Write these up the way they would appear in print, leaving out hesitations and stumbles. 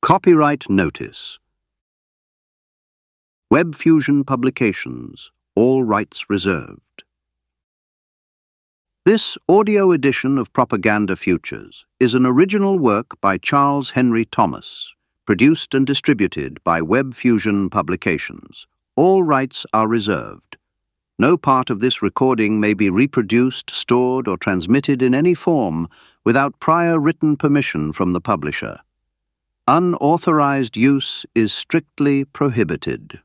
Copyright notice. WebFusion Publications, all rights reserved. This audio edition of Propaganda Futures is an original work by Charles Henry Thomas, produced and distributed by WebFusion Publications. All rights are reserved. No part of this recording may be reproduced, stored, or transmitted in any form without prior written permission from the publisher. Unauthorized use is strictly prohibited.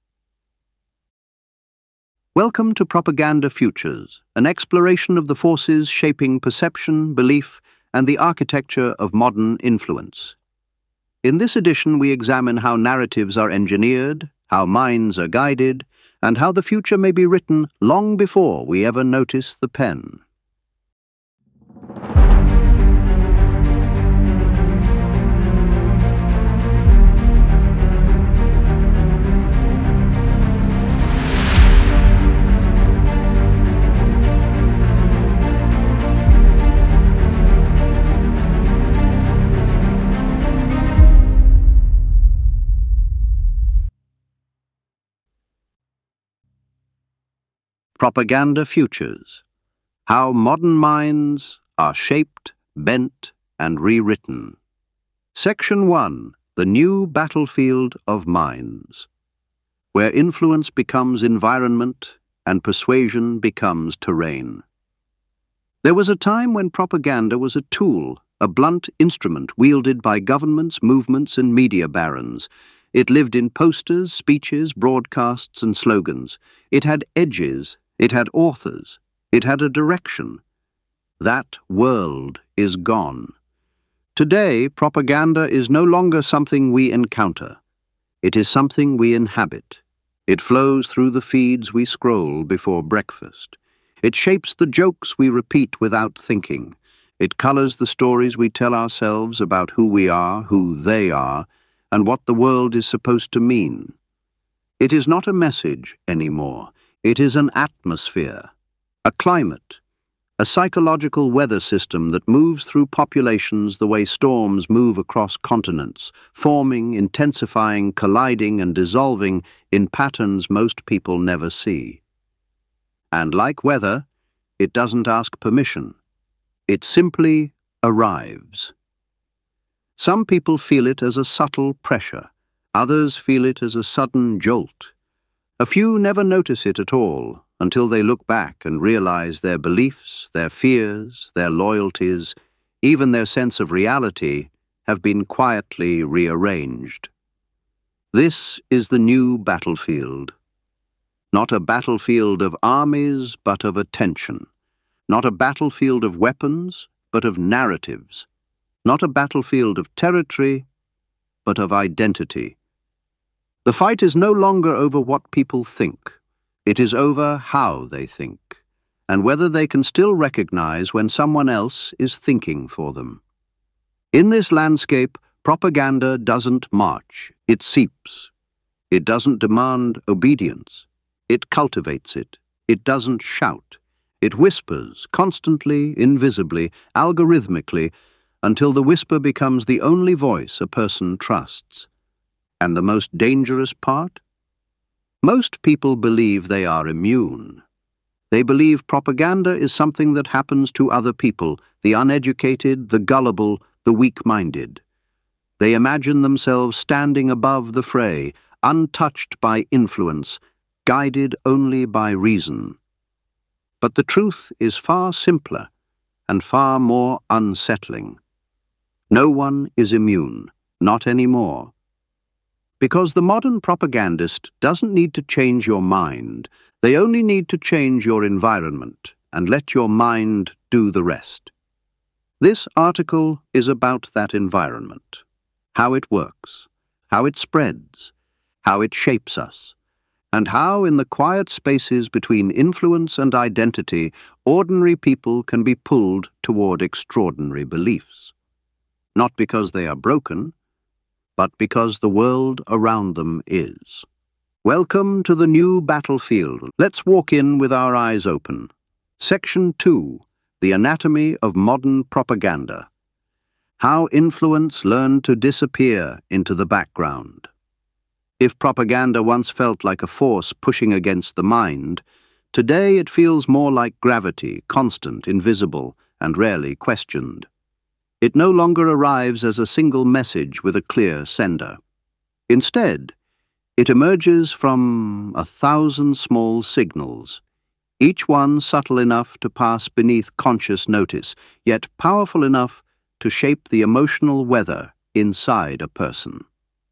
Welcome to Propaganda Futures, an exploration of the forces shaping perception, belief, and the architecture of modern influence. In this edition, we examine how narratives are engineered, how minds are guided, and how the future may be written long before we ever notice the pen. Propaganda Futures: How Modern Minds Are Shaped, Bent, and Rewritten. Section 1. The New Battlefield of Minds, where influence becomes environment and persuasion becomes terrain. There was a time when propaganda was a tool, a blunt instrument wielded by governments, movements, and media barons. It lived in posters, speeches, broadcasts, and slogans. It had edges. It had authors. It had a direction. That world is gone. Today, propaganda is no longer something we encounter. It is something we inhabit. It flows through the feeds we scroll before breakfast. It shapes the jokes we repeat without thinking. It colors the stories we tell ourselves about who we are, who they are, and what the world is supposed to mean. It is not a message anymore. It is an atmosphere, a climate, a psychological weather system that moves through populations the way storms move across continents, forming, intensifying, colliding, and dissolving in patterns most people never see. And like weather, it doesn't ask permission. It simply arrives. Some people feel it as a subtle pressure. Others feel it as a sudden jolt. A few never notice it at all until they look back and realize their beliefs, their fears, their loyalties, even their sense of reality, have been quietly rearranged. This is the new battlefield. Not a battlefield of armies, but of attention. Not a battlefield of weapons, but of narratives. Not a battlefield of territory, but of identity. The fight is no longer over what people think. It is over how they think, and whether they can still recognize when someone else is thinking for them. In this landscape, propaganda doesn't march, it seeps. It doesn't demand obedience. It cultivates it. It doesn't shout. It whispers, constantly, invisibly, algorithmically, until the whisper becomes the only voice a person trusts. And the most dangerous part? Most people believe they are immune. They believe propaganda is something that happens to other people, the uneducated, the gullible, the weak-minded. They imagine themselves standing above the fray, untouched by influence, guided only by reason. But the truth is far simpler and far more unsettling. No one is immune, not anymore. Because the modern propagandist doesn't need to change your mind, they only need to change your environment and let your mind do the rest. This article is about that environment, how it works, how it spreads, how it shapes us, and how in the quiet spaces between influence and identity, ordinary people can be pulled toward extraordinary beliefs. Not because they are broken, but because the world around them is. Welcome to the new battlefield. Let's walk in with our eyes open. Section 2. The Anatomy of Modern Propaganda. How influence learned to disappear into the background. If propaganda once felt like a force pushing against the mind, today it feels more like gravity, constant, invisible, and rarely questioned. It no longer arrives as a single message with a clear sender. Instead, it emerges from 1,000 small signals, each one subtle enough to pass beneath conscious notice, yet powerful enough to shape the emotional weather inside a person.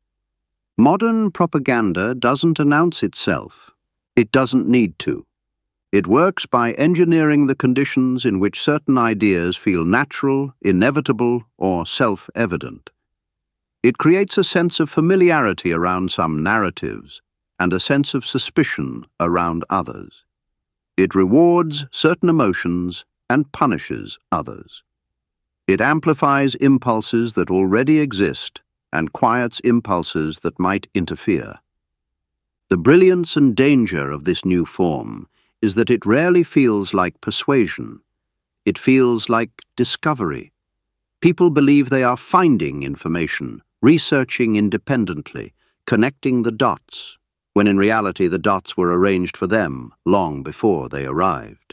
Modern propaganda doesn't announce itself. It doesn't need to. It works by engineering the conditions in which certain ideas feel natural, inevitable, or self-evident. It creates a sense of familiarity around some narratives and a sense of suspicion around others. It rewards certain emotions and punishes others. It amplifies impulses that already exist and quiets impulses that might interfere. The brilliance and danger of this new form is that it rarely feels like persuasion. It feels like discovery. People believe they are finding information, researching independently, connecting the dots, when in reality the dots were arranged for them long before they arrived.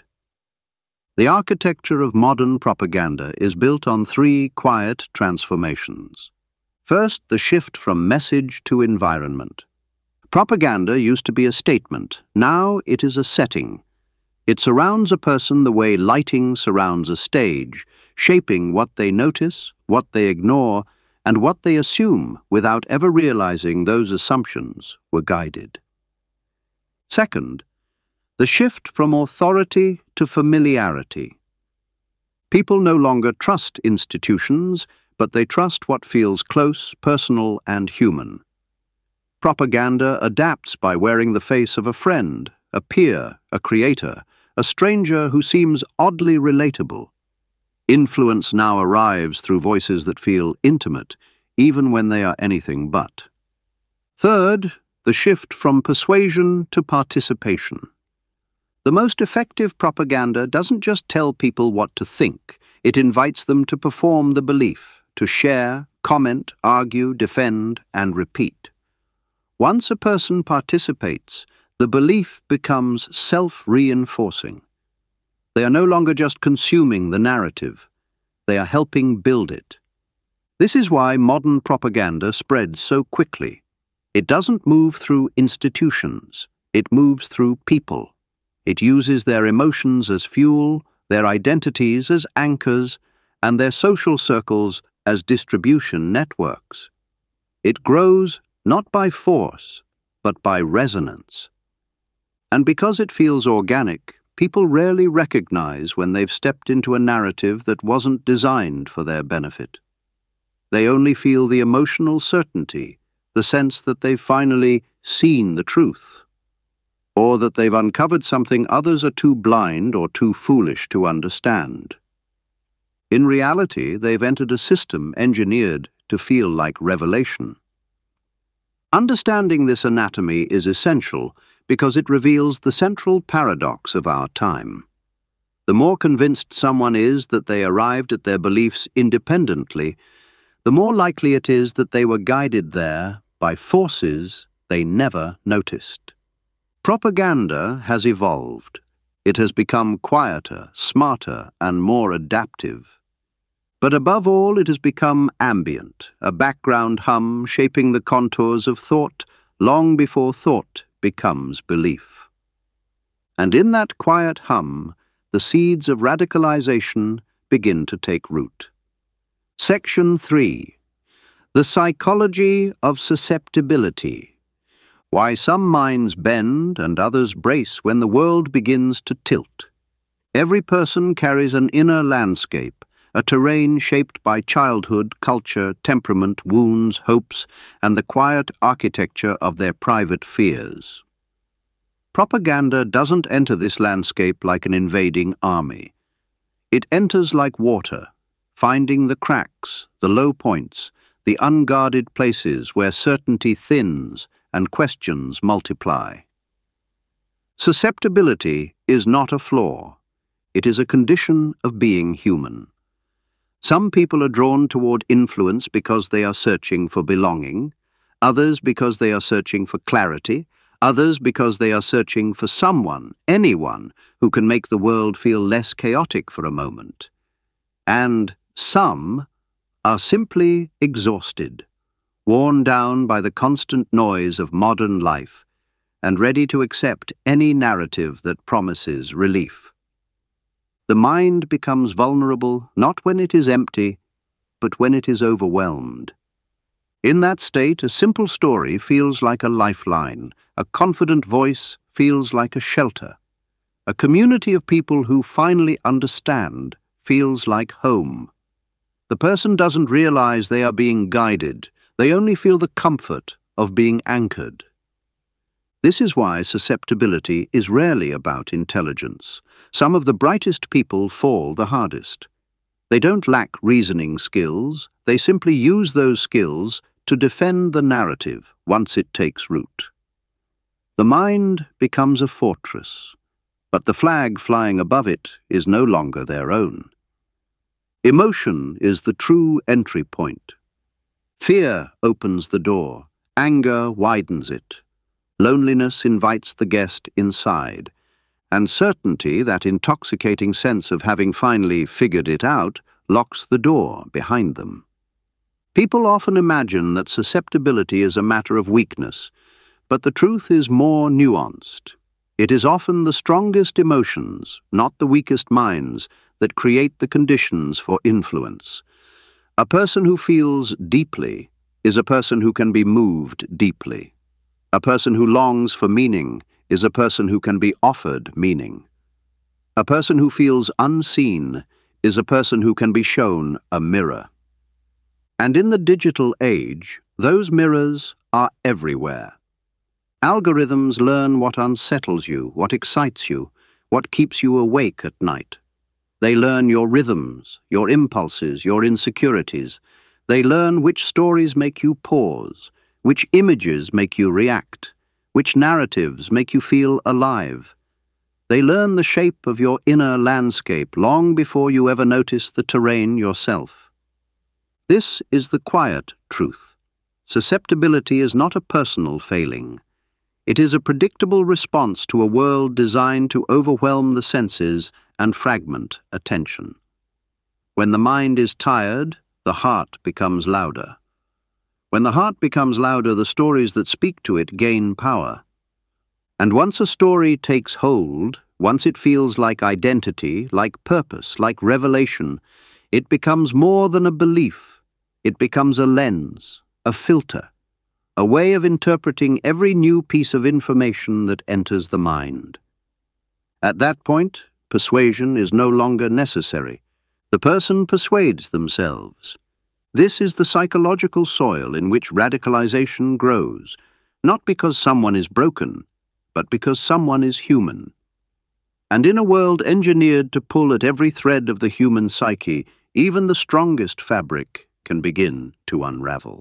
The architecture of modern propaganda is built on three quiet transformations. First, the shift from message to environment. Propaganda used to be a statement. Now it is a setting. It surrounds a person the way lighting surrounds a stage, shaping what they notice, what they ignore, and what they assume without ever realizing those assumptions were guided. Second, the shift from authority to familiarity. People no longer trust institutions, but they trust what feels close, personal, and human. Propaganda adapts by wearing the face of a friend, a peer, a creator, a stranger who seems oddly relatable. Influence now arrives through voices that feel intimate, even when they are anything but. Third, the shift from persuasion to participation. The most effective propaganda doesn't just tell people what to think, it invites them to perform the belief, to share, comment, argue, defend, and repeat. Once a person participates, the belief becomes self-reinforcing. They are no longer just consuming the narrative, they are helping build it. This is why modern propaganda spreads so quickly. It doesn't move through institutions, it moves through people. It uses their emotions as fuel, their identities as anchors, and their social circles as distribution networks. It grows not by force, but by resonance. And because it feels organic, people rarely recognize when they've stepped into a narrative that wasn't designed for their benefit. They only feel the emotional certainty, the sense that they've finally seen the truth, or that they've uncovered something others are too blind or too foolish to understand. In reality, they've entered a system engineered to feel like revelation. Understanding this anatomy is essential because it reveals the central paradox of our time. The more convinced someone is that they arrived at their beliefs independently, the more likely it is that they were guided there by forces they never noticed. Propaganda has evolved. It has become quieter, smarter, and more adaptive. But above all, it has become ambient, a background hum shaping the contours of thought long before thought becomes belief. And in that quiet hum, the seeds of radicalization begin to take root. Section 3. The Psychology of Susceptibility. Why some minds bend and others brace when the world begins to tilt. Every person carries an inner landscape, a terrain shaped by childhood, culture, temperament, wounds, hopes, and the quiet architecture of their private fears. Propaganda doesn't enter this landscape like an invading army. It enters like water, finding the cracks, the low points, the unguarded places where certainty thins and questions multiply. Susceptibility is not a flaw. It is a condition of being human. Some people are drawn toward influence because they are searching for belonging, others because they are searching for clarity, others because they are searching for someone, anyone, who can make the world feel less chaotic for a moment. And some are simply exhausted, worn down by the constant noise of modern life, and ready to accept any narrative that promises relief. The mind becomes vulnerable not when it is empty, but when it is overwhelmed. In that state, a simple story feels like a lifeline, a confident voice feels like a shelter. A community of people who finally understand feels like home. The person doesn't realize they are being guided, they only feel the comfort of being anchored. This is why susceptibility is rarely about intelligence. Some of the brightest people fall the hardest. They don't lack reasoning skills, they simply use those skills to defend the narrative once it takes root. The mind becomes a fortress, but the flag flying above it is no longer their own. Emotion is the true entry point. Fear opens the door, anger widens it. Loneliness invites the guest inside, and certainty, that intoxicating sense of having finally figured it out, locks the door behind them. People often imagine that susceptibility is a matter of weakness, but the truth is more nuanced. It is often the strongest emotions, not the weakest minds, that create the conditions for influence. A person who feels deeply is a person who can be moved deeply. A person who longs for meaning is a person who can be offered meaning. A person who feels unseen is a person who can be shown a mirror. And in the digital age, those mirrors are everywhere. Algorithms learn what unsettles you, what excites you, what keeps you awake at night. They learn your rhythms, your impulses, your insecurities. They learn which stories make you pause, which images make you react, which narratives make you feel alive. They learn the shape of your inner landscape long before you ever notice the terrain yourself. This is the quiet truth. Susceptibility is not a personal failing. It is a predictable response to a world designed to overwhelm the senses and fragment attention. When the mind is tired, the heart becomes louder. When the heart becomes louder, the stories that speak to it gain power. And once a story takes hold, once it feels like identity, like purpose, like revelation, it becomes more than a belief. It becomes a lens, a filter, a way of interpreting every new piece of information that enters the mind. At that point, persuasion is no longer necessary. The person persuades themselves. This is the psychological soil in which radicalization grows, not because someone is broken, but because someone is human. And in a world engineered to pull at every thread of the human psyche, even the strongest fabric can begin to unravel.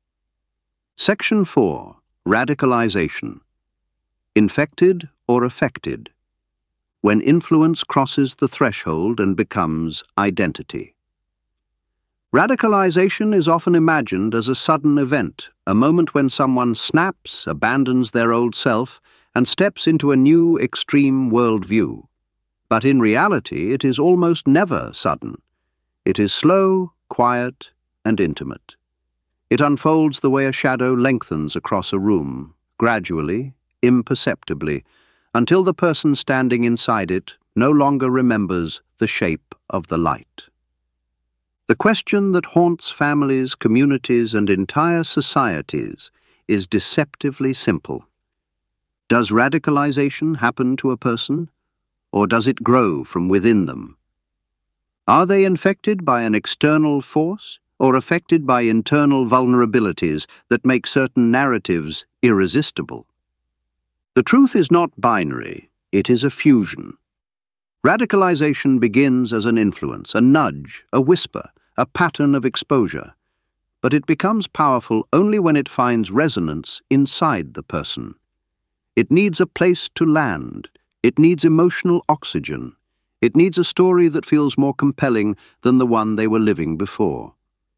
Section 4. Radicalization. Infected or affected. When influence crosses the threshold and becomes identity. Radicalization is often imagined as a sudden event, a moment when someone snaps, abandons their old self, and steps into a new extreme worldview. But in reality, it is almost never sudden. It is slow, quiet, and intimate. It unfolds the way a shadow lengthens across a room, gradually, imperceptibly, until the person standing inside it no longer remembers the shape of the light. The question that haunts families, communities, and entire societies is deceptively simple. Does radicalization happen to a person, or does it grow from within them? Are they infected by an external force, or affected by internal vulnerabilities that make certain narratives irresistible? The truth is not binary, it is a fusion. Radicalization begins as an influence, a nudge, a whisper, a pattern of exposure, but it becomes powerful only when it finds resonance inside the person. It needs a place to land, it needs emotional oxygen, It needs a story that feels more compelling than the one they were living before.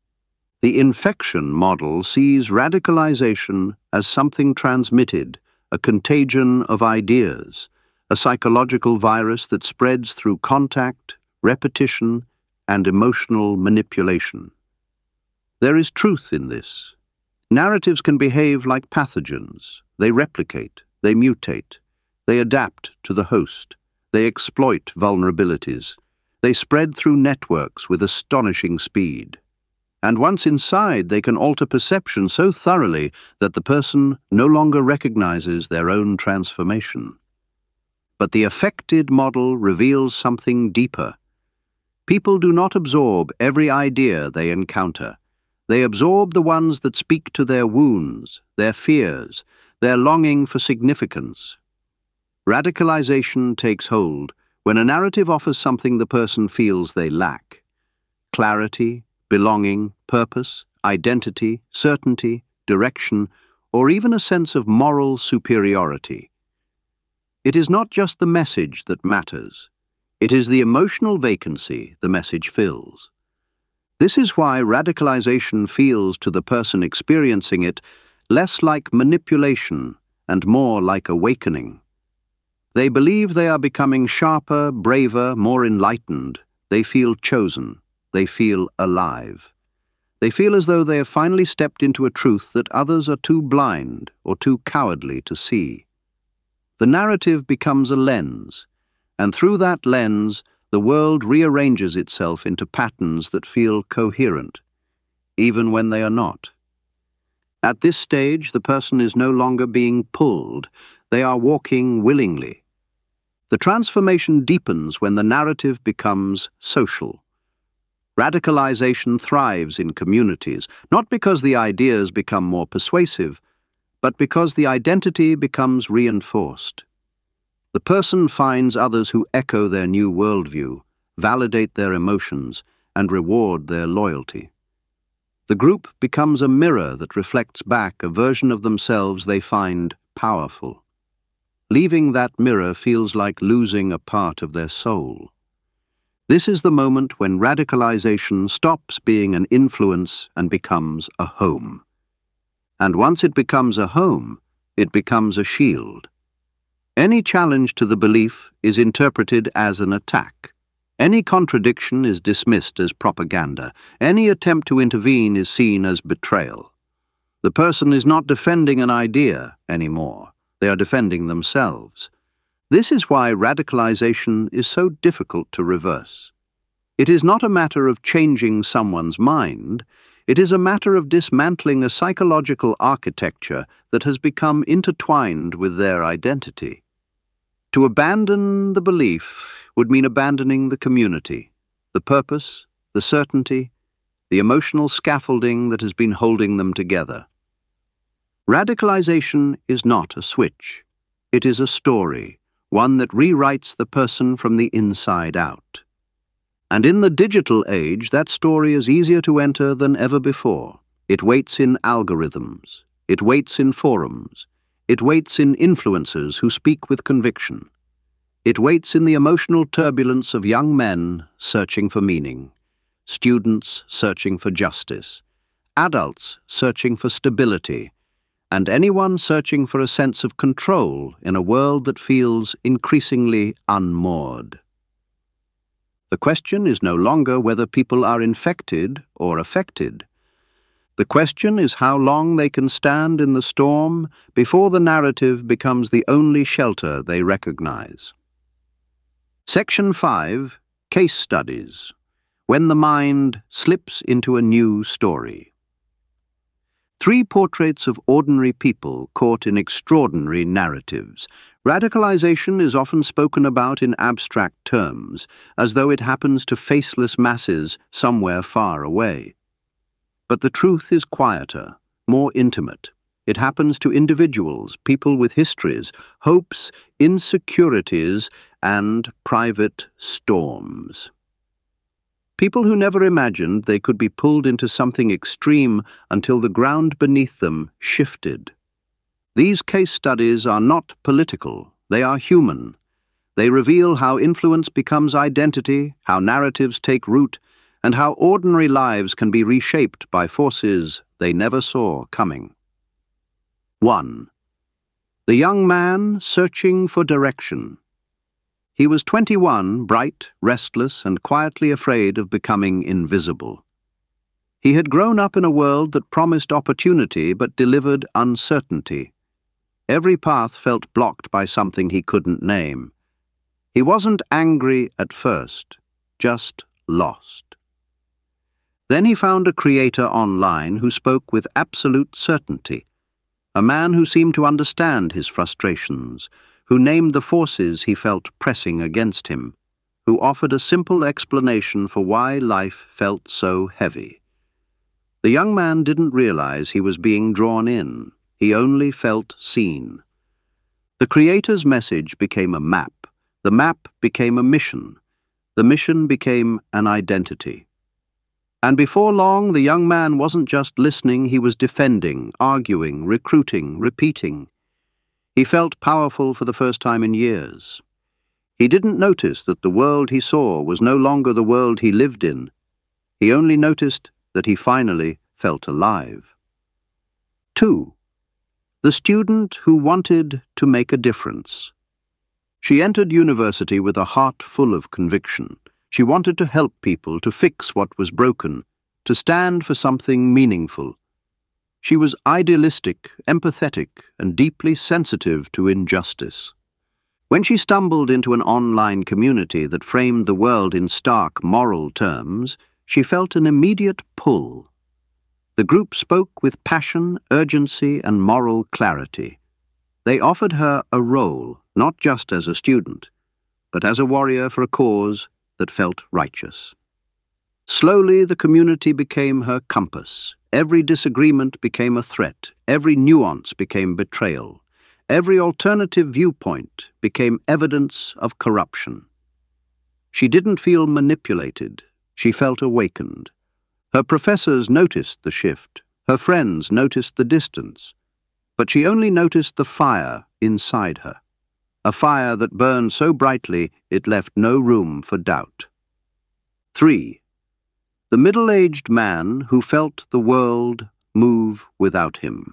The infection model sees radicalization as something transmitted, a contagion of ideas, a psychological virus that spreads through contact, repetition, and emotional manipulation. There is truth in this. Narratives can behave like pathogens. They replicate, they mutate, they adapt to the host, they exploit vulnerabilities, they spread through networks with astonishing speed. And once inside, they can alter perception so thoroughly that the person no longer recognizes their own transformation. But the affected model reveals something deeper. People do not absorb every idea they encounter. They absorb the ones that speak to their wounds, their fears, their longing for significance. Radicalization takes hold when a narrative offers something the person feels they lack: clarity, belonging, purpose, identity, certainty, direction, or even a sense of moral superiority. It is not just the message that matters. It is the emotional vacancy the message fills. This is why radicalization feels to the person experiencing it less like manipulation and more like awakening. They believe they are becoming sharper, braver, more enlightened. They feel chosen. They feel alive. They feel as though they have finally stepped into a truth that others are too blind or too cowardly to see. The narrative becomes a lens, and through that lens, the world rearranges itself into patterns that feel coherent, even when they are not. At this stage, the person is no longer being pulled. They are walking willingly. The transformation deepens when the narrative becomes social. Radicalization thrives in communities, not because the ideas become more persuasive, but because the identity becomes reinforced. The person finds others who echo their new worldview, validate their emotions, and reward their loyalty. The group becomes a mirror that reflects back a version of themselves they find powerful. Leaving that mirror feels like losing a part of their soul. This is the moment when radicalization stops being an influence and becomes a home. And once it becomes a home, it becomes a shield. Any challenge to the belief is interpreted as an attack. Any contradiction is dismissed as propaganda. Any attempt to intervene is seen as betrayal. The person is not defending an idea anymore. They are defending themselves. This is why radicalization is so difficult to reverse. It is not a matter of changing someone's mind. It is a matter of dismantling a psychological architecture that has become intertwined with their identity. To abandon the belief would mean abandoning the community, the purpose, the certainty, the emotional scaffolding that has been holding them together. Radicalization is not a switch. It is a story, one that rewrites the person from the inside out. And in the digital age, that story is easier to enter than ever before. It waits in algorithms. It waits in forums. It waits in influencers who speak with conviction. It waits in the emotional turbulence of young men searching for meaning, students searching for justice, adults searching for stability, and anyone searching for a sense of control in a world that feels increasingly unmoored. The question is no longer whether people are infected or affected. The question is how long they can stand in the storm before the narrative becomes the only shelter they recognize. Section 5, Case Studies. When the mind slips into a new story. 3 portraits of ordinary people caught in extraordinary narratives. Radicalization is often spoken about in abstract terms, as though it happens to faceless masses somewhere far away. But the truth is quieter, more intimate. It happens to individuals, people with histories, hopes, insecurities, and private storms. People who never imagined they could be pulled into something extreme until the ground beneath them shifted. These case studies are not political, they are human. They reveal how influence becomes identity, how narratives take root, and how ordinary lives can be reshaped by forces they never saw coming. 1. The young man searching for direction. He was 21, bright, restless, and quietly afraid of becoming invisible. He had grown up in a world that promised opportunity but delivered uncertainty. Every path felt blocked by something he couldn't name. He wasn't angry at first, just lost. Then he found a creator online who spoke with absolute certainty, a man who seemed to understand his frustrations, who named the forces he felt pressing against him, who offered a simple explanation for why life felt so heavy. The young man didn't realize he was being drawn in. He only felt seen. The creator's message became a map. The map became a mission. The mission became an identity. And before long, the young man wasn't just listening, he was defending, arguing, recruiting, repeating. He felt powerful for the first time in years. He didn't notice that the world he saw was no longer the world he lived in. He only noticed that he finally felt alive. 2. The student who wanted to make a difference. She entered university with a heart full of conviction. She wanted to help people, to fix what was broken, to stand for something meaningful. She was idealistic, empathetic, and deeply sensitive to injustice. When she stumbled into an online community that framed the world in stark moral terms, she felt an immediate pull. The group spoke with passion, urgency, and moral clarity. They offered her a role, not just as a student, but as a warrior for a cause that felt righteous. Slowly, the community became her compass. Every disagreement became a threat. Every nuance became betrayal. Every alternative viewpoint became evidence of corruption. She didn't feel manipulated. She felt awakened. Her professors noticed the shift. Her friends noticed the distance. But she only noticed the fire inside her. A fire that burned so brightly it left no room for doubt. 3. The middle-aged man who felt the world move without him.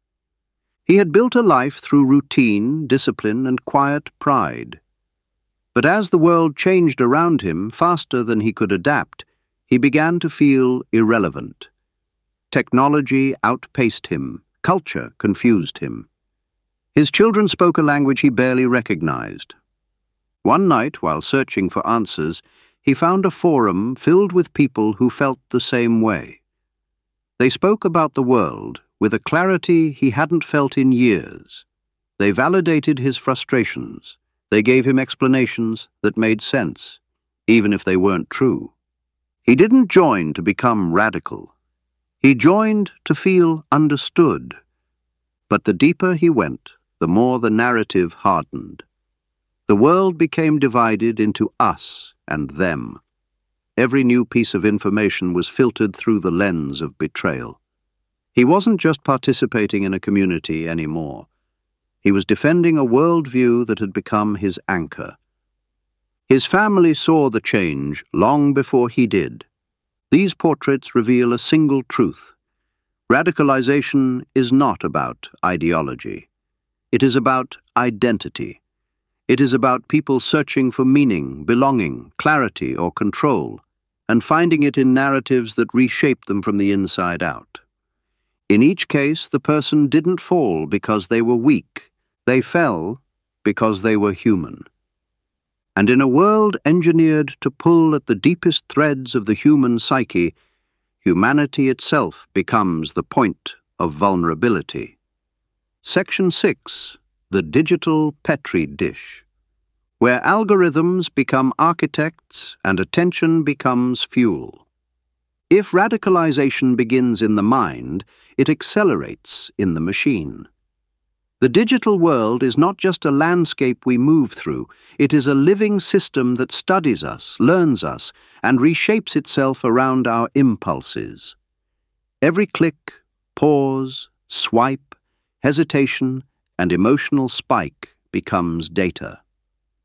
He had built a life through routine, discipline, and quiet pride. But as the world changed around him faster than he could adapt, he began to feel irrelevant. Technology outpaced him. Culture confused him. His children spoke a language he barely recognized. One night, while searching for answers, he found a forum filled with people who felt the same way. They spoke about the world with a clarity he hadn't felt in years. They validated his frustrations. They gave him explanations that made sense, even if they weren't true. He didn't join to become radical. He joined to feel understood. But the deeper he went, the more the narrative hardened. The world became divided into us and them. Every new piece of information was filtered through the lens of betrayal. He wasn't just participating in a community anymore. He was defending a worldview that had become his anchor. His family saw the change long before he did. These portraits reveal a single truth. Radicalization is not about ideology. It is about identity. It is about people searching for meaning, belonging, clarity, or control, and finding it in narratives that reshape them from the inside out. In each case, the person didn't fall because they were weak. They fell because they were human. And in a world engineered to pull at the deepest threads of the human psyche, humanity itself becomes the point of vulnerability. Section 6. The Digital Petri Dish. Where algorithms become architects and attention becomes fuel. If radicalization begins in the mind, it accelerates in the machine. The digital world is not just a landscape we move through, it is a living system that studies us, learns us, and reshapes itself around our impulses. Every click, pause, swipe, hesitation, and emotional spike becomes data.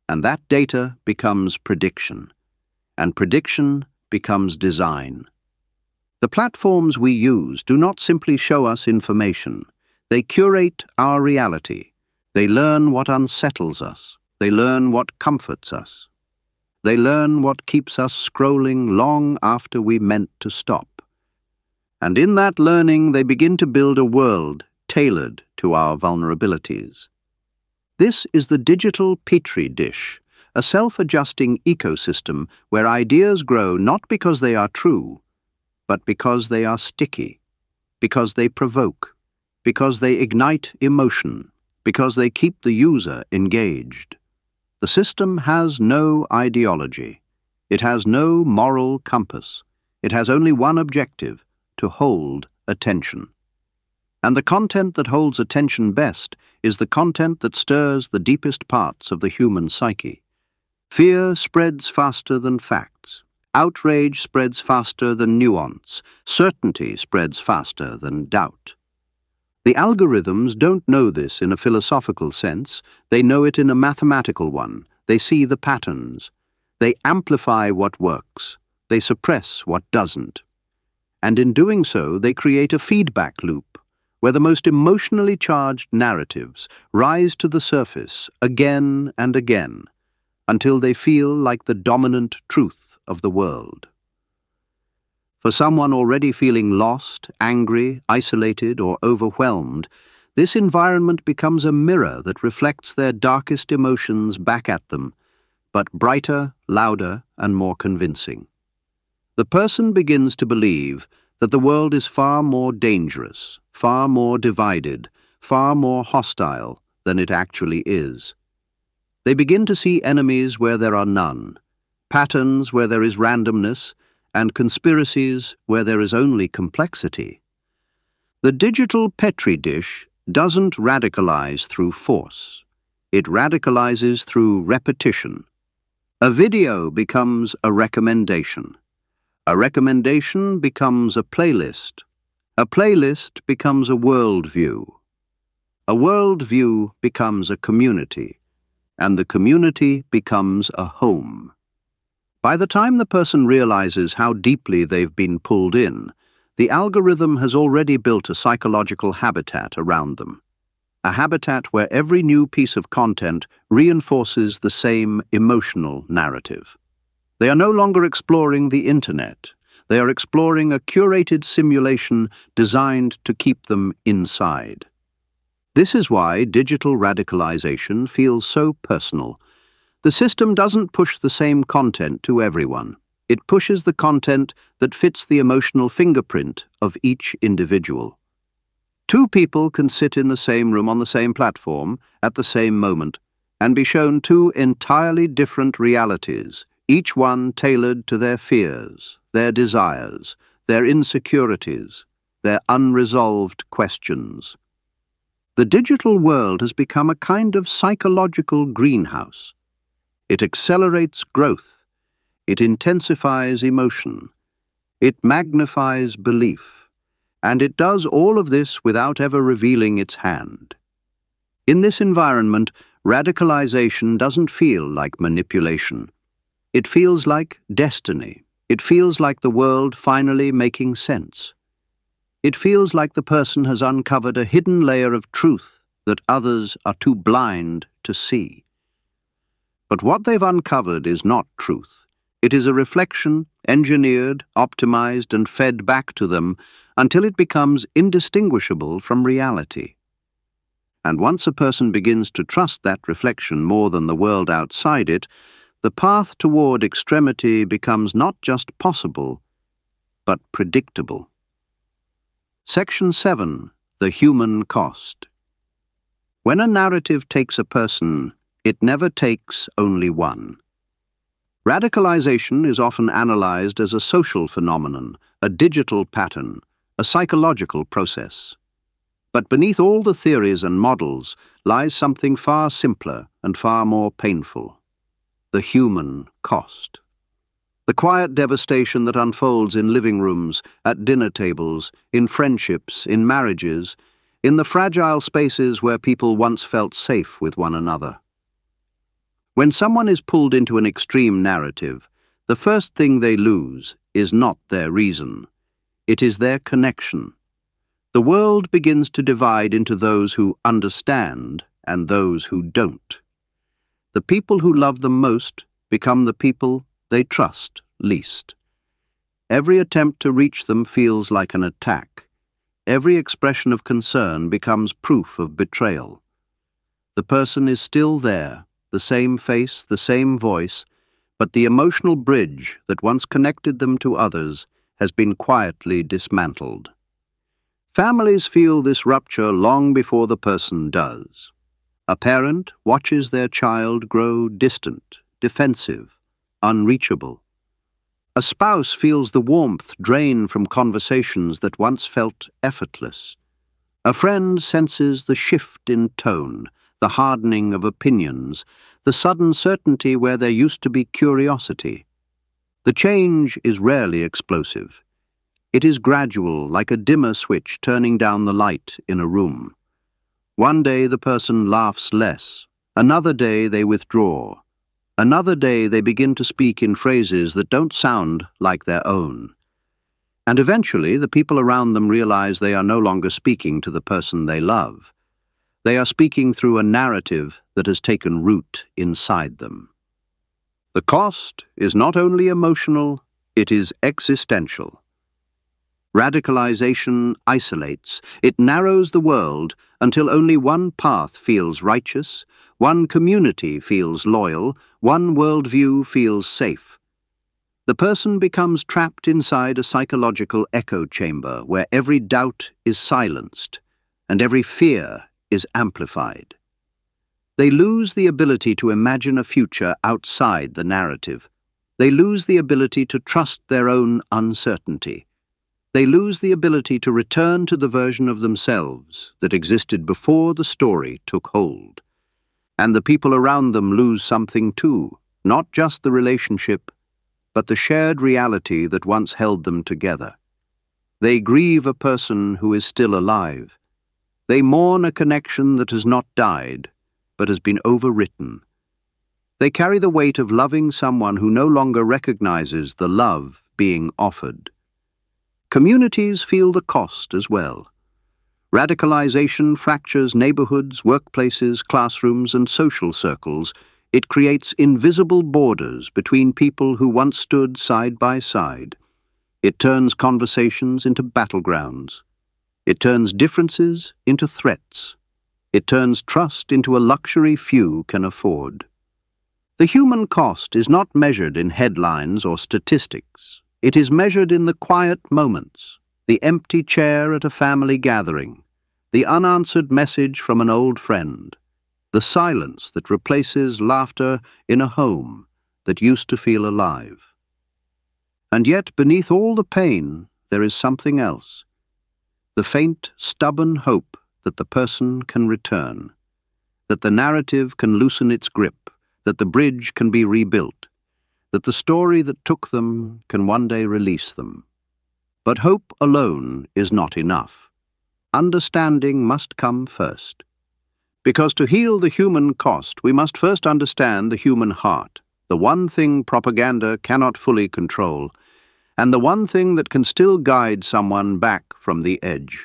and that data becomes prediction, and prediction becomes design. The platforms we use do not simply show us information. They curate our reality. They learn what unsettles us. They learn what comforts us. They learn what keeps us scrolling long after we meant to stop. And in that learning, they begin to build a world tailored to our vulnerabilities. This is the digital petri dish, a self-adjusting ecosystem where ideas grow not because they are true, but because they are sticky, because they provoke, because they ignite emotion, because they keep the user engaged. The system has no ideology. It has no moral compass. It has only one objective: to hold attention. And the content that holds attention best is the content that stirs the deepest parts of the human psyche. Fear spreads faster than facts. Outrage spreads faster than nuance. Certainty spreads faster than doubt. The algorithms don't know this in a philosophical sense. They know it in a mathematical one. They see the patterns. They amplify what works. They suppress what doesn't. And in doing so, they create a feedback loop where the most emotionally charged narratives rise to the surface again and again until they feel like the dominant truth of the world. For someone already feeling lost, angry, isolated, or overwhelmed, this environment becomes a mirror that reflects their darkest emotions back at them, but brighter, louder, and more convincing. The person begins to believe that the world is far more dangerous, far more divided, far more hostile than it actually is. They begin to see enemies where there are none, patterns where there is randomness, and conspiracies where there is only complexity. The digital petri dish doesn't radicalize through force. It radicalizes through repetition. A video becomes a recommendation. A recommendation becomes a playlist. A playlist becomes a worldview. A worldview becomes a community, and the community becomes a home. By the time the person realizes how deeply they've been pulled in, the algorithm has already built a psychological habitat around them. A habitat where every new piece of content reinforces the same emotional narrative. They are no longer exploring the internet. They are exploring a curated simulation designed to keep them inside. This is why digital radicalization feels so personal. The system doesn't push the same content to everyone. It pushes the content that fits the emotional fingerprint of each individual. Two people can sit in the same room on the same platform at the same moment and be shown two entirely different realities, each one tailored to their fears, their desires, their insecurities, their unresolved questions. The digital world has become a kind of psychological greenhouse. It accelerates growth. It intensifies emotion. It magnifies belief. And it does all of this without ever revealing its hand. In this environment, radicalization doesn't feel like manipulation. It feels like destiny. It feels like the world finally making sense. It feels like the person has uncovered a hidden layer of truth that others are too blind to see. But what they've uncovered is not truth. It is a reflection, engineered, optimized, and fed back to them until it becomes indistinguishable from reality. And once a person begins to trust that reflection more than the world outside it, the path toward extremity becomes not just possible, but predictable. Section 7. The human cost. When a narrative takes a person, it never takes only one. Radicalization is often analyzed as a social phenomenon, a digital pattern, a psychological process. But beneath all the theories and models lies something far simpler and far more painful: the human cost. The quiet devastation that unfolds in living rooms, at dinner tables, in friendships, in marriages, in the fragile spaces where people once felt safe with one another. When someone is pulled into an extreme narrative, the first thing they lose is not their reason. It is their connection. The world begins to divide into those who understand and those who don't. The people who love them most become the people they trust least. Every attempt to reach them feels like an attack. Every expression of concern becomes proof of betrayal. The person is still there, the same face, the same voice, but the emotional bridge that once connected them to others has been quietly dismantled. Families feel this rupture long before the person does. A parent watches their child grow distant, defensive, unreachable. A spouse feels the warmth drain from conversations that once felt effortless. A friend senses the shift in tone, the hardening of opinions, the sudden certainty where there used to be curiosity. The change is rarely explosive. It is gradual, like a dimmer switch turning down the light in a room. One day the person laughs less, another day they withdraw. Another day they begin to speak in phrases that don't sound like their own. And eventually the people around them realize they are no longer speaking to the person they love. They are speaking through a narrative that has taken root inside them. The cost is not only emotional, it is existential. Radicalization isolates. It narrows the world until only one path feels righteous, one community feels loyal, one worldview feels safe. The person becomes trapped inside a psychological echo chamber where every doubt is silenced and every fear is amplified. They lose the ability to imagine a future outside the narrative. They lose the ability to trust their own uncertainty. They lose the ability to return to the version of themselves that existed before the story took hold. And the people around them lose something too, not just the relationship, but the shared reality that once held them together. They grieve a person who is still alive. They mourn a connection that has not died, but has been overwritten. They carry the weight of loving someone who no longer recognizes the love being offered. Communities feel the cost as well. Radicalization fractures neighborhoods, workplaces, classrooms, and social circles. It creates invisible borders between people who once stood side by side. It turns conversations into battlegrounds. It turns differences into threats. It turns trust into a luxury few can afford. The human cost is not measured in headlines or statistics. It is measured in the quiet moments, the empty chair at a family gathering, the unanswered message from an old friend, the silence that replaces laughter in a home that used to feel alive. And yet, beneath all the pain, there is something else. The faint, stubborn hope that the person can return, that the narrative can loosen its grip, that the bridge can be rebuilt, that the story that took them can one day release them. But hope alone is not enough. Understanding must come first. Because to heal the human cost, we must first understand the human heart, the one thing propaganda cannot fully control, and the one thing that can still guide someone back from the edge.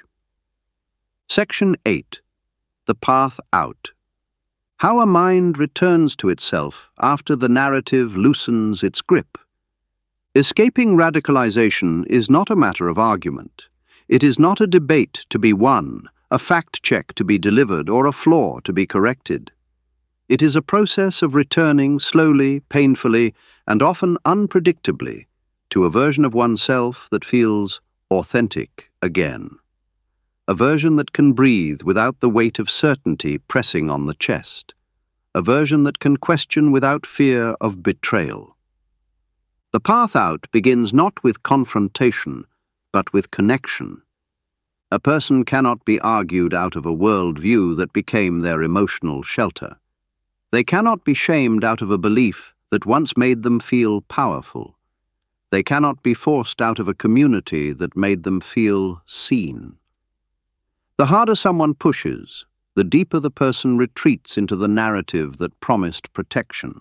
Section 8. The Path Out. How a mind returns to itself after the narrative loosens its grip. Escaping radicalization is not a matter of argument. It is not a debate to be won, a fact check to be delivered, or a flaw to be corrected. It is a process of returning slowly, painfully, and often unpredictably to a version of oneself that feels authentic again. A version that can breathe without the weight of certainty pressing on the chest. A version that can question without fear of betrayal. The path out begins not with confrontation, but with connection. A person cannot be argued out of a worldview that became their emotional shelter. They cannot be shamed out of a belief that once made them feel powerful. They cannot be forced out of a community that made them feel seen. The harder someone pushes, the deeper the person retreats into the narrative that promised protection.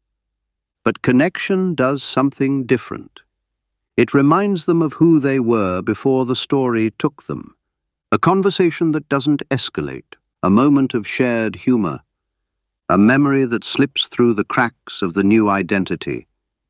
But connection does something different. It reminds them of who they were before the story took them. A conversation that doesn't escalate, a moment of shared humor, a memory that slips through the cracks of the new identity,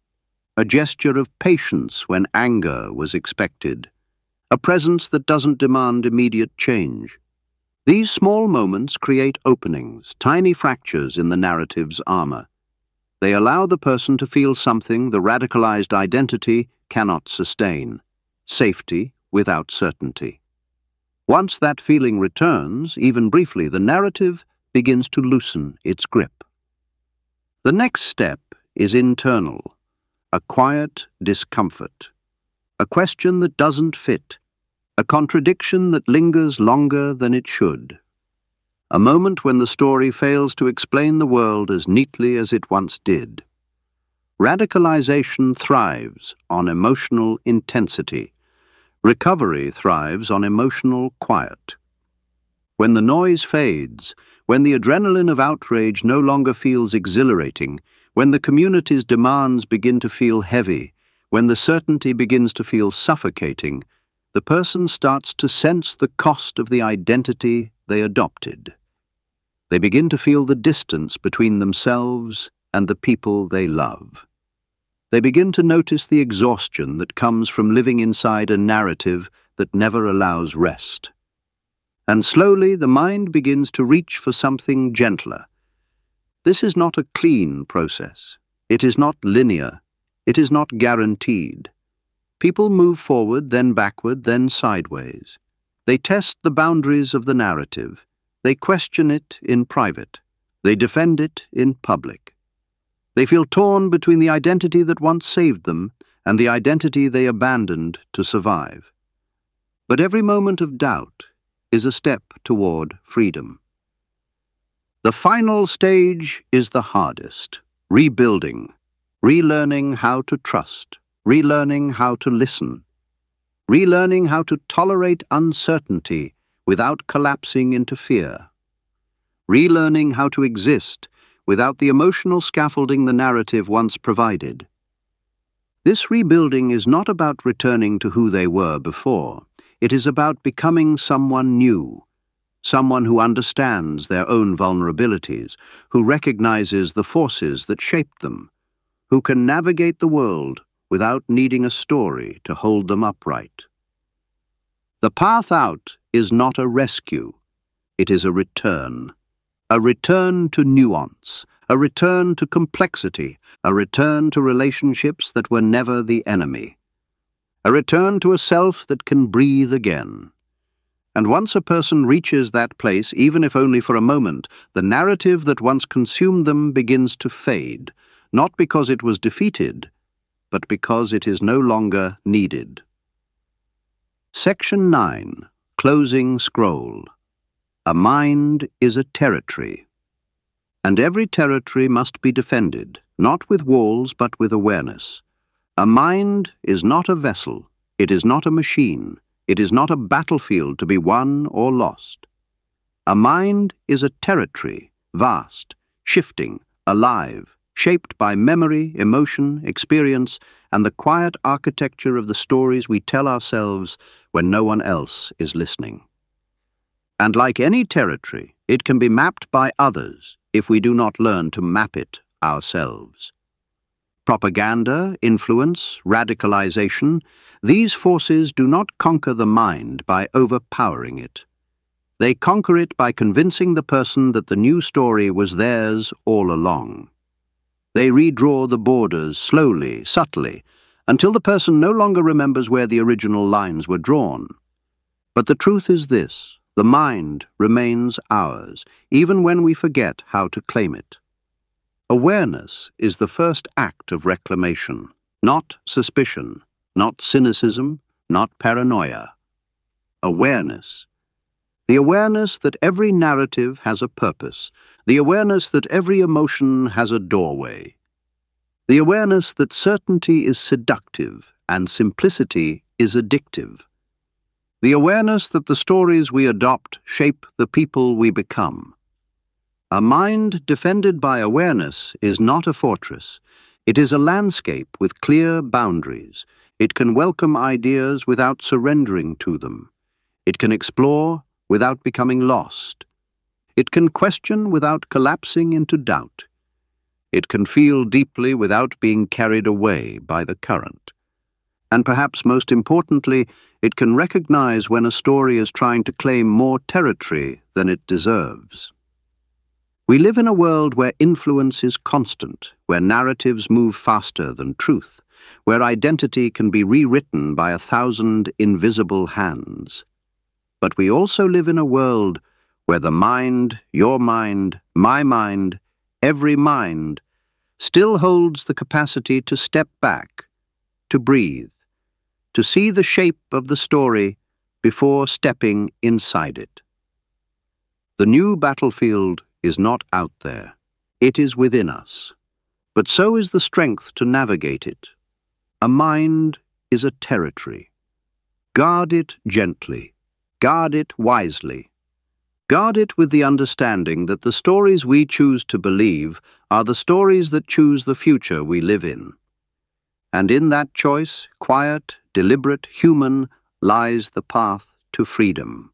a gesture of patience when anger was expected, a presence that doesn't demand immediate change. These small moments create openings, tiny fractures in the narrative's armor. They allow the person to feel something the radicalized identity cannot sustain: safety without certainty. Once that feeling returns, even briefly, the narrative begins to loosen its grip. The next step is internal, a quiet discomfort, a question that doesn't fit, a contradiction that lingers longer than it should, a moment when the story fails to explain the world as neatly as it once did. Radicalization thrives on emotional intensity. Recovery thrives on emotional quiet. When the noise fades, when the adrenaline of outrage no longer feels exhilarating, when the community's demands begin to feel heavy, when the certainty begins to feel suffocating, the person starts to sense the cost of the identity they adopted. They begin to feel the distance between themselves and the people they love. They begin to notice the exhaustion that comes from living inside a narrative that never allows rest. And slowly the mind begins to reach for something gentler. This is not a clean process. It is not linear. It is not guaranteed. People move forward, then backward, then sideways. They test the boundaries of the narrative. They question it in private. They defend it in public. They feel torn between the identity that once saved them and the identity they abandoned to survive. But every moment of doubt is a step toward freedom. The final stage is the hardest: rebuilding, relearning how to trust, relearning how to listen, relearning how to tolerate uncertainty without collapsing into fear, relearning how to exist without the emotional scaffolding the narrative once provided. This rebuilding is not about returning to who they were before. It is about becoming someone new, someone who understands their own vulnerabilities, who recognizes the forces that shaped them, who can navigate the world without needing a story to hold them upright. The path out is not a rescue. It is a return to nuance, a return to complexity, a return to relationships that were never the enemy, a return to a self that can breathe again. And once a person reaches that place, even if only for a moment, the narrative that once consumed them begins to fade, not because it was defeated, but because it is no longer needed. Section 9. Closing Scroll. A mind is a territory, and every territory must be defended, not with walls but with awareness. A mind is not a vessel, it is not a machine, it is not a battlefield to be won or lost. A mind is a territory, vast, shifting, alive, shaped by memory, emotion, experience, and the quiet architecture of the stories we tell ourselves when no one else is listening. And like any territory, it can be mapped by others if we do not learn to map it ourselves. Propaganda, influence, radicalization, these forces do not conquer the mind by overpowering it. They conquer it by convincing the person that the new story was theirs all along. They redraw the borders slowly, subtly, until the person no longer remembers where the original lines were drawn. But the truth is this: the mind remains ours, even when we forget how to claim it. Awareness is the first act of reclamation, not suspicion, not cynicism, not paranoia. Awareness. The awareness that every narrative has a purpose, the awareness that every emotion has a doorway, the awareness that certainty is seductive and simplicity is addictive. The awareness that the stories we adopt shape the people we become. A mind defended by awareness is not a fortress. It is a landscape with clear boundaries. It can welcome ideas without surrendering to them. It can explore without becoming lost. It can question without collapsing into doubt. It can feel deeply without being carried away by the current. And perhaps most importantly, it can recognize when a story is trying to claim more territory than it deserves. We live in a world where influence is constant, where narratives move faster than truth, where identity can be rewritten by 1,000 invisible hands. But we also live in a world where the mind, your mind, my mind, every mind, still holds the capacity to step back, to breathe, to see the shape of the story before stepping inside it. The new battlefield is not out there. It is within us. But so is the strength to navigate it. A mind is a territory. Guard it gently. Guard it wisely. Guard it with the understanding that the stories we choose to believe are the stories that choose the future we live in. And in that choice, quiet, deliberate, human, lies the path to freedom.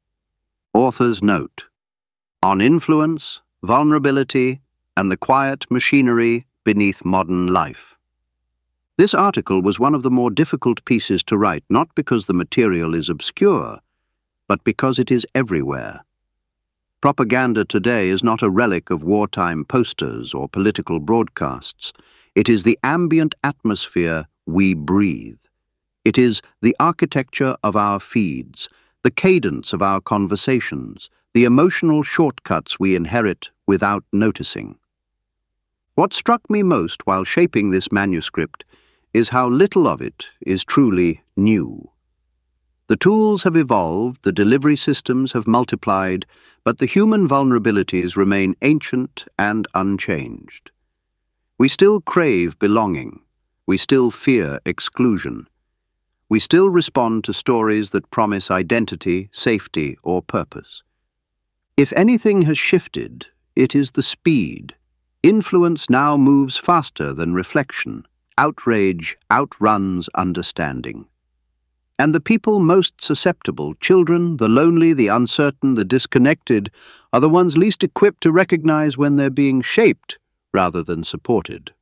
Author's note: on influence, vulnerability, and the quiet machinery beneath modern life. This article was one of the more difficult pieces to write, not because the material is obscure, but because it is everywhere. Propaganda today is not a relic of wartime posters or political broadcasts. It is the ambient atmosphere we breathe. It is the architecture of our feeds, the cadence of our conversations, the emotional shortcuts we inherit without noticing. What struck me most while shaping this manuscript is how little of it is truly new. The tools have evolved, the delivery systems have multiplied, but the human vulnerabilities remain ancient and unchanged. We still crave belonging. We still fear exclusion. We still respond to stories that promise identity, safety, or purpose. If anything has shifted, it is the speed. Influence now moves faster than reflection. Outrage outruns understanding. And the people most susceptible, children, the lonely, the uncertain, the disconnected, are the ones least equipped to recognize when they're being shaped rather than supported.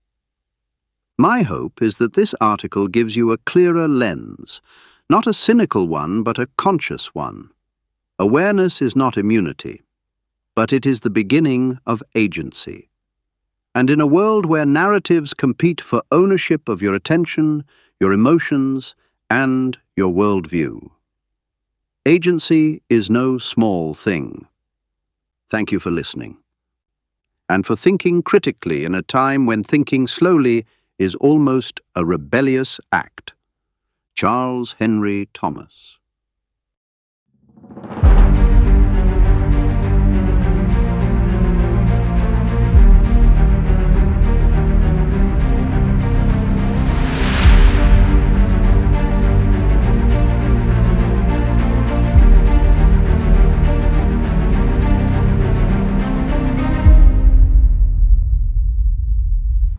My hope is that this article gives you a clearer lens, not a cynical one, but a conscious one. Awareness is not immunity, but it is the beginning of agency. And in a world where narratives compete for ownership of your attention, your emotions, and your worldview, agency is no small thing. Thank you for listening, and for thinking critically in a time when thinking slowly is almost a rebellious act. Charles Henry Thomas.